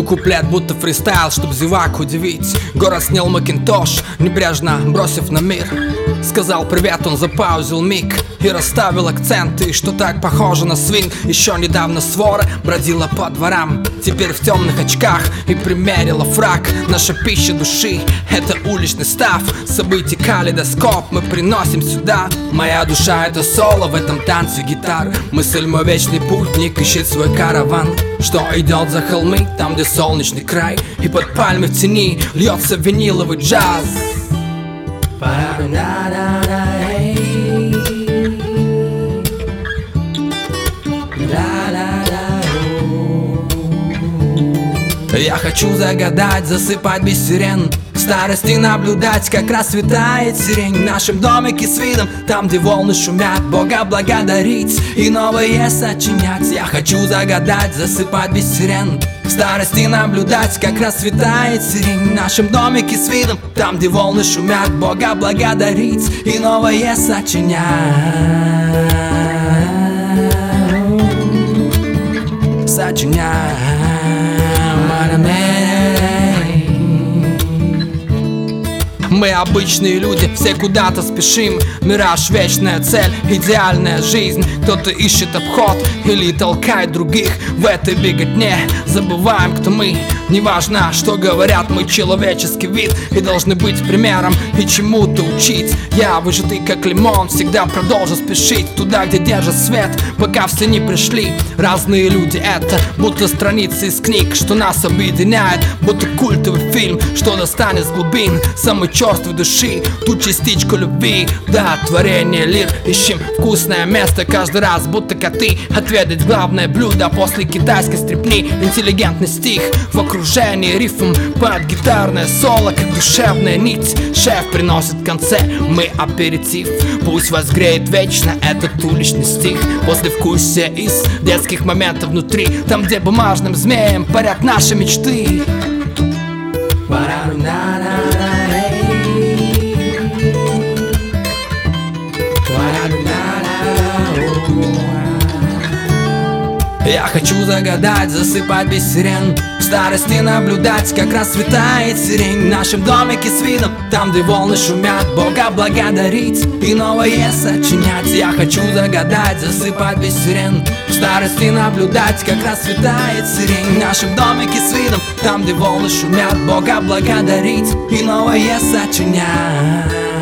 Веду куплет, будто фристайл, чтоб зевак удивить. Город снял Макинтош, небрежно бросив на мир. Сказал привет, он запаузил миг и расставил акценты, что так похоже на свинг. Еще недавно свора бродила по дворам, теперь в темных очках и примерила фрак. Наша пища души — это уличный став. Событий калейдоскоп мы приносим сюда. Моя душа — это соло в этом танце гитар. Мысль — мой вечный путник, ищет свой караван, что идет за холмы, там где солнечный край, и под пальмой в тени льется виниловый джаз. Я хочу загадать, засыпать без сирен, в старости наблюдать, как расцветает сирень. В нашем домике с видом, там где волны шумят, Бога благодарить и новое сочинять. Я хочу загадать, засыпать без сирен, в старости наблюдать, как расцветает сирень. В нашем домике с видом, там где волны шумят, Бога благодарить и новое сочинять. Сочинять. Мы обычные люди, все куда-то спешим. Мираж — вечная цель, идеальная жизнь. Кто-то ищет обход или толкает других в этой беготне. Забываем, кто мы. Неважно, что говорят, мы человеческий вид и должны быть примером и чему-то учить. Я, выжатый как лимон, всегда продолжу спешить туда, где держит свет, пока все не пришли. Разные люди — это будто страницы из книг, что нас объединяет, будто культовый фильм, что достанет с глубин самой черствой души ту частичку любви. Да, творение лир, ищем вкусное место каждый раз, будто коты. Отведать главное блюдо после китайской стрипни. Интеллигентный стих в окружении рифм под гитарное соло, как душевная нить. Шеф приносит в конце, мы аперитив. Пусть вас греет вечно этот уличный стих. Послевкусие из детских моментов внутри, там где бумажным змеем парят наши мечты. Я хочу загадать, засыпать без сирен, в старости наблюдать, как расцветает сирень. В нашем домике с видом, там где волны шумят, Бога благодарить и новое сочинять. Я хочу загадать, засыпать без сирен, в старости наблюдать, как расцветает сирень. В нашем домике с видом, там где волны шумят, Бога благодарить и новое сочинять.